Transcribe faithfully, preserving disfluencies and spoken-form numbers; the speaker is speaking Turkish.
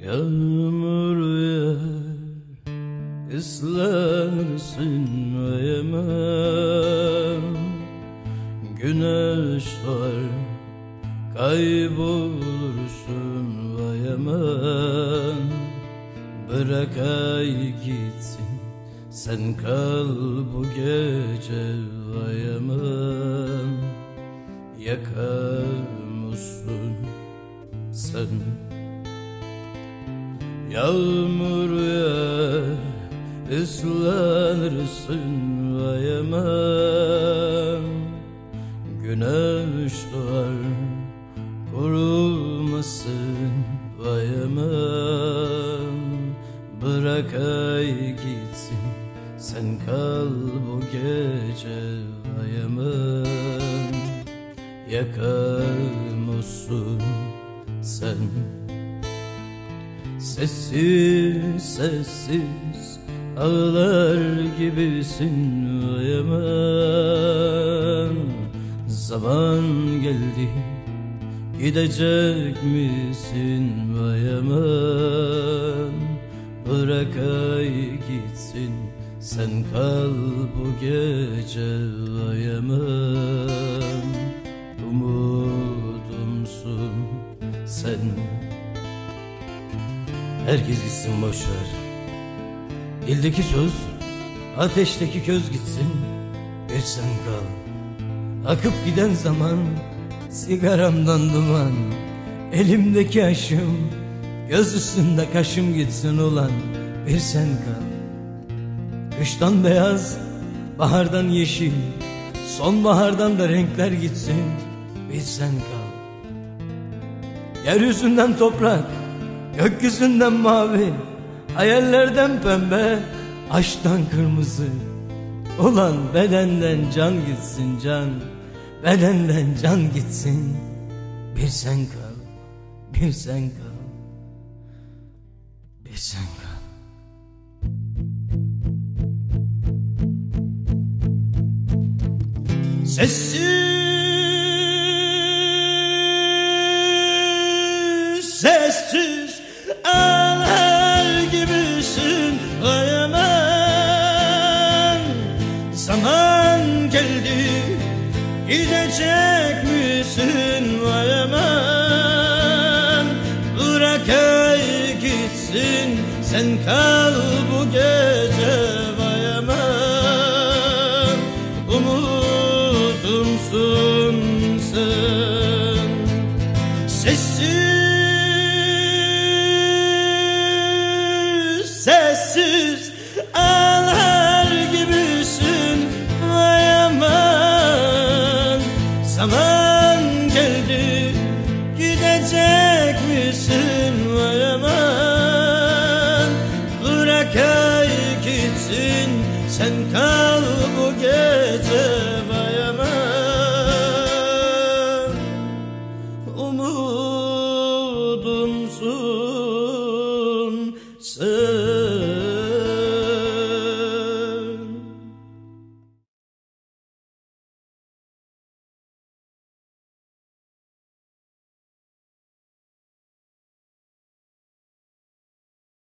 Yağmur yağar, ıslanırsın ayemem. Güneş doğar, kaybolursun ayemem. Bırak ay gitsin, sen kal bu gece ayemem. Yakar mısın sen? Yağmur yağar, ıslanırsın ayemem. Güneş doğar, kurumasın ayemem. Bırak ay gitsin, sen kal bu gece ayemem. Yakar mısın sen? Sessiz sessiz ağlar gibisin ayemem. Zaman geldi, gidecek misin ayemem. Bırak ay gitsin, sen kal bu gece ayemem. Umudumsun sen. Herkes gitsin boşver, dildeki söz, ateşteki köz gitsin, bir sen kal. Akıp giden zaman, sigaramdan duman, elimdeki aşım, göz üstünde kaşım gitsin ulan, bir sen kal. Kıştan beyaz, bahardan yeşil, sonbahardan da renkler gitsin, bir sen kal. Yeryüzünden toprak, gökyüzünden mavi, hayallerden pembe, aşktan kırmızı. Ulan bedenden can gitsin can, bedenden can gitsin, bir sen kal, bir sen kal, bir sen kal. Sessiz sessiz ağlar gibisin ayemem. Zaman geldi, gidecek misin ayemem. Bırak ay gitsin, sen kal bu gece ayemem. Umudumsun sen. Sessiz sessiz ağlar gibisin ayemem. Zaman geldi, gidecek misin ayemem. Bırak ay gitsin, sen kal bu gece